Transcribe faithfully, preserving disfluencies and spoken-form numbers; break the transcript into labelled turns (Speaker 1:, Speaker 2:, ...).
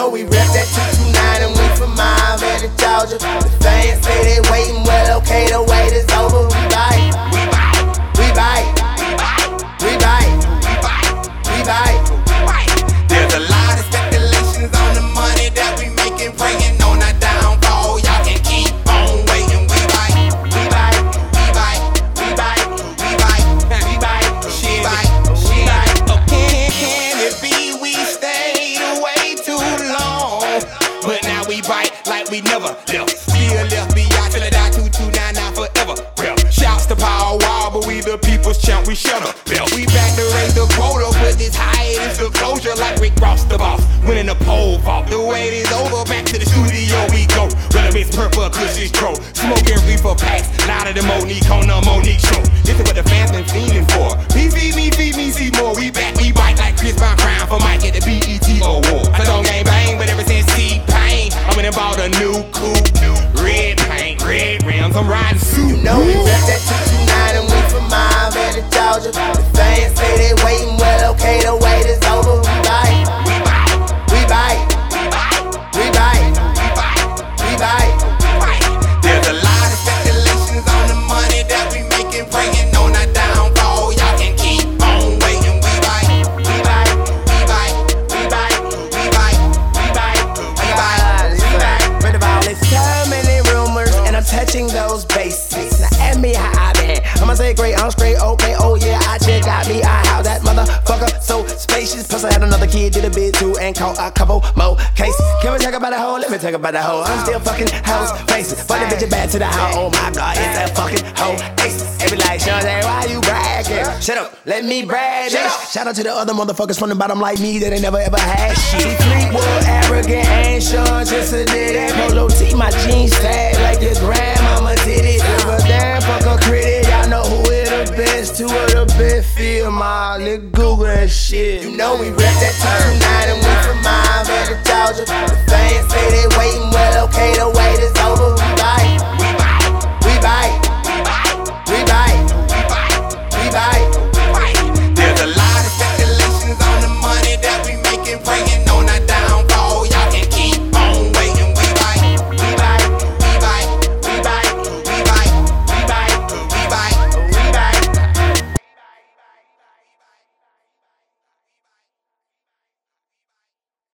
Speaker 1: know we rep that two two nine and we from Miami to Georgia. The fans say they waiting, well okay, the wait is over. We bite, we bite, we bite, we bite, we bite, we bite, we bite. There's a lot of speculations on the money that we making, praying on our downfall. Y'all can keep on waiting. We bite, we bite, we bite, we bite, we bite, we bite, she bite, she bite. Okay, can it be we stayed away too long? But now we bite like we never left. Still left beyond till I die. Two two nine now forever. Real. Shouts to Power Wall, but we the people's champ. We shut up. We back to raise the quota, put this hiatus to closure like Rick Ross the boss. Winning the pole vault. The wait is over. Back to the studio we go. Whether it's purple, kush is crow. Smoking reefer packs. Louder than Monique on the Monique show. This is what the fans been fiending for. Me feed me, feed me, see more. We back, we bite like Chris Brown crown for Mike at the B E T Award. I don't gang bang, but ever since T-Pain, I went and bought a new coupe. Red paint, red rims, I'm riding suit. You know we rep that two two nine and we from Miami to Georgia. The fans say they waiting, well okay, the wait is over. We bite, we bite, we bite, we bite, we bite, we bite, we bite. There's a lot of speculations on the money that we making, praying on our downfall. Y'all can keep on waiting. We bite, we bite, we bite, we bite, we bite, we bite, we bite, we bite. Read about it. So many rumors and I'm touching those basics. Now ask me how I been. I'ma say great, I'm straight, okay, oh yeah, I just got me. I how that motherfucker so spacious. Plus I had another kid, did a bit too, and caught a couple more cases. Can we talk about the hoe? Let me talk about the hoe. I'm still fucking hoes faces. But the bitch is back to the house. Oh my god, it's that fucking hoe ace. Every like, Sean, why you bragging? Shut up, let me brag. Shout out to the other motherfuckers from the bottom like me that ain't never ever had shit. Fleetwood, arrogant, and Sean just a did that polo tee. My jeans tag like your grandmama did it. Give a damn fuck a critic. Y'all know who it the best. Two of the best feel my nigga Google that shit. You know we rep that two two nine and we from Miami to Georgia.